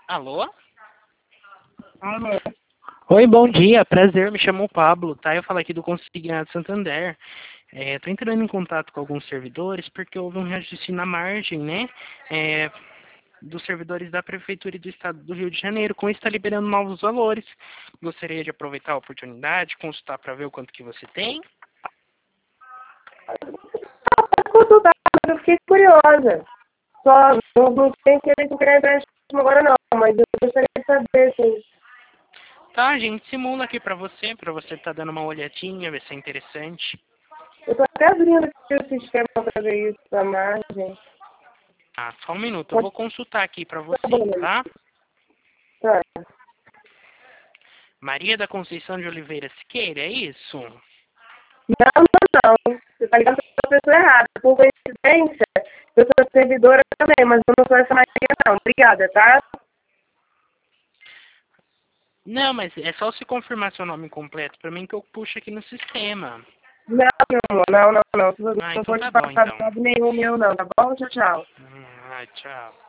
Alô? Alô? Oi, bom dia, prazer, me chamo Pablo, tá? Eu falo aqui do Consignado Santander. Tô entrando em contato com alguns servidores porque houve um reajuste na margem, né? Dos servidores da Prefeitura e do Estado do Rio de Janeiro, com isso está liberando novos valores. Gostaria de aproveitar a oportunidade, consultar para ver o quanto que você tem. Consultar, mas eu fiquei curiosa. Só não tem interesse em criar empréstimo agora não, mas eu gostaria de saber, sim. Tá, a gente simula aqui para você tá dando uma olhadinha, ver se é interessante. Eu tô até abrindo aqui o sistema para ver isso, a margem. Ah, só um minuto, eu vou consultar aqui para Tá você, bom, tá? tá. Maria da Conceição de Oliveira Siqueira, é isso? Não. Você tá ligando para a pessoa errada. Por coincidência, eu sou servidora também, mas eu não sou essa Maria não. Obrigada, tá? Não, mas é só se confirmar seu nome completo para mim que eu puxo aqui no sistema. Não, meu amor, não. Ah, Não então vou tá te bom, passar então. nome nenhum meu não, tá bom? Tchau, tchau. Tchau.